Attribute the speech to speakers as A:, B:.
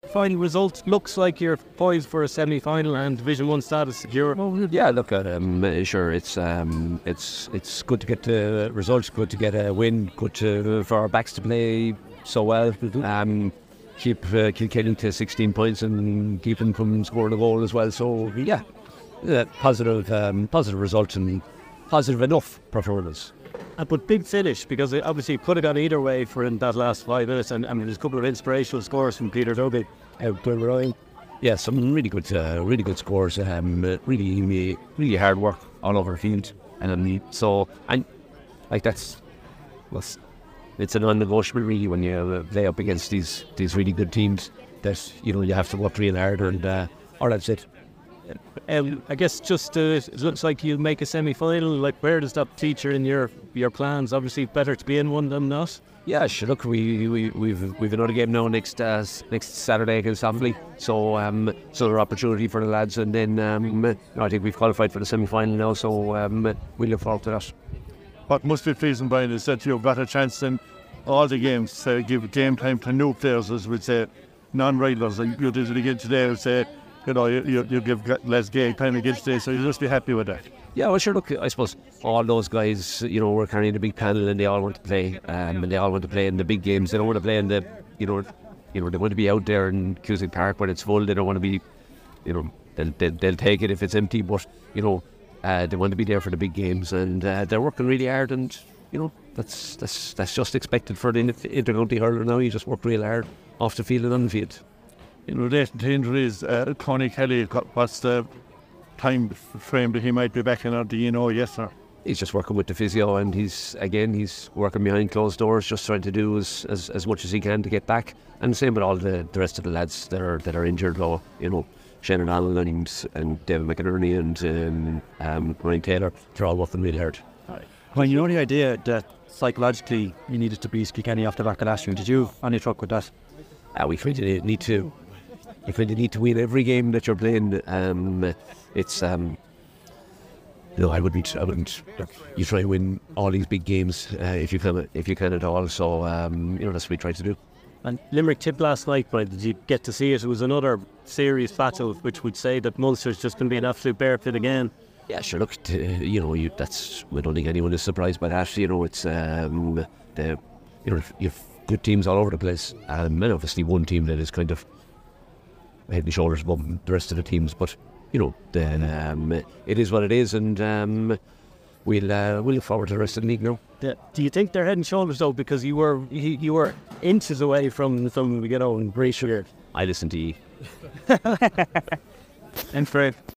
A: final result? Looks like you're poised for a semi-final and Division 1 status secure.
B: Yeah, look, sure, it's good to get the results, good to get a win, for our backs to play so well. Keep Kilkenny to 16 points and keep them from scoring a goal as well. So yeah, positive result and positive enough performance.
A: But big finish, because it obviously could have gone either way for in that last 5 minutes, and there's a couple of inspirational scores from Peter Duggan.
B: Yeah, some really good scores. Really hard work all over the field, and it's a non-negotiable really when you play up against these really good teams that you have to work real hard, and that's it.
A: I guess just it looks like you'll make a semi-final. Like, where does that feature in your plans? Obviously, better to be in one than not.
B: Yeah, sure. Look, we've another game now next Saturday against Offaly. So another opportunity for the lads, and then I think we've qualified for the semi-final now. So we look forward to that.
C: What must be pleasing, Brian, is that you've got a chance in all the games to give game time to new players, as we'd say, non-rivals. And you did it again today, I would say. You give less game time against today, so you'll just be happy with that.
B: Yeah, well, sure. Look, I suppose all those guys, were carrying a big panel, and they all want to play, and they all want to play in the big games. They don't want to play in the, they want to be out there in Cusack Park when it's full. They don't want to be, they'll take it if it's empty, but they want to be there for the big games, and they're working really hard, and that's just expected for the intercounty hurler now. You just work real hard off the field and on the field.
C: In relation to injuries, Tony Kelly, what's the time frame that he might be back in, or do you know? Yes, sir.
B: He's just working with the physio, and he's working behind closed doors, just trying to do as much as he can to get back. And the same with all the rest of the lads that are injured, though. Shane O'Donnell and David McInerney and Ryan Taylor, they're all working really hard.
D: Well, you know the idea that psychologically you needed to beat Kilkenny off the back of last year. Did you have any truck with that?
B: We kind of need to. You kind of need to win every game that you're playing. It's no, I wouldn't. You try to win all these big games if you can at all. So that's what we try to do.
A: And Limerick tipped last night, but did you get to see it? It was another serious battle, which would say that Munster's just going to be an absolute bear pit again.
B: Yeah, sure. Look, that's. I don't think anyone is surprised by that. It's you've good teams all over the place, and obviously one team that is kind of head and shoulders above the rest of the teams. But then it is what it is, and we'll look forward to the rest of the league now.
A: Yeah. Do you think they're head and shoulders though, because you were inches away from some and Brayshaw?
B: I listen to you.
A: And Fred.